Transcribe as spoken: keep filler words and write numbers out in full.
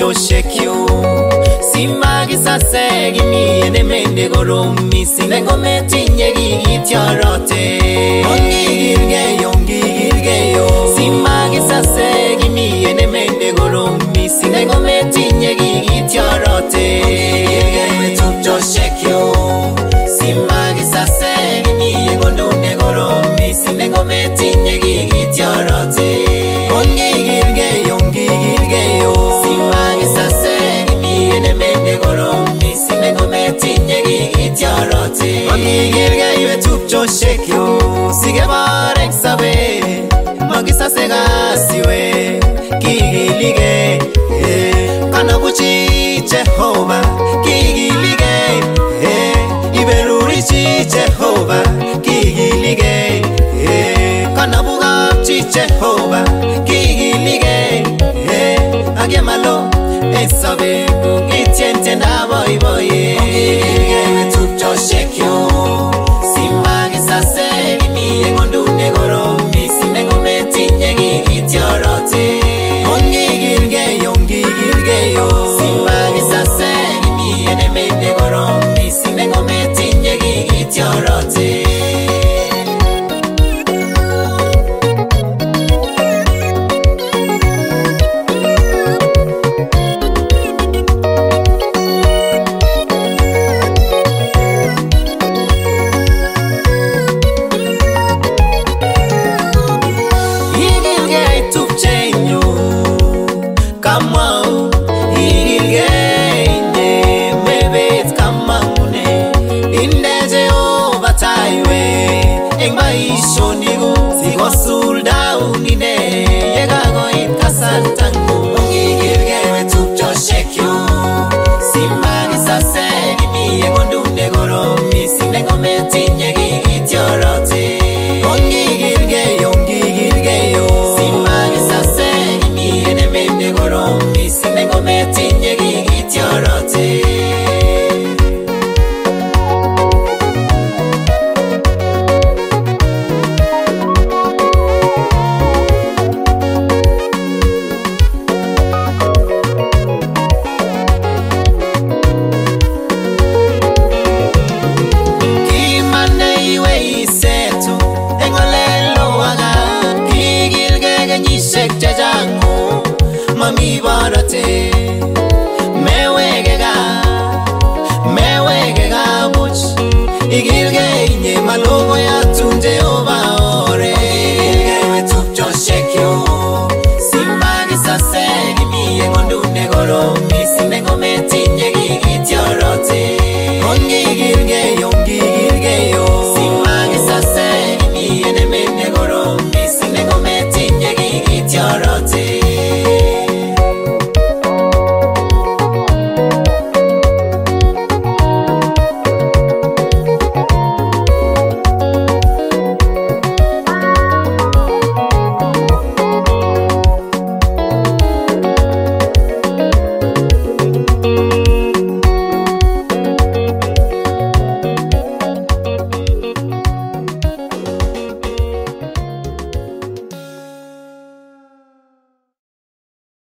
tupchoshekyu simagisase gimi enemende goromi sinengo metinye gityorote ongigirgeyo ongigirgeyo simagisase gimi enemende goromi sinengo metinye gityorote ongigirgeyo tupchoshekyu simagisase gimi egondune goromi sinengo metinye gityorote ongigirgeyo ongigirgeyo simagisase gimi enemende goromi sinengo metinye gityorote ongigirgeyo tupchoshekyu sigebarek sabe magisase gasiwe kigilige kanabuchi Jehova kigilige iberurichi Jehova kigilige kanabugapchi Jehova kigilige agemalo esabe itiente na boy boy ongigirgeyo tupchoshekyu simagisase gimi egondune goromi sinengo metinye gityorote ongigirgeyo ongigirgeyo simagisase gimi enemende goromi sinengo metinye gityorote mami barate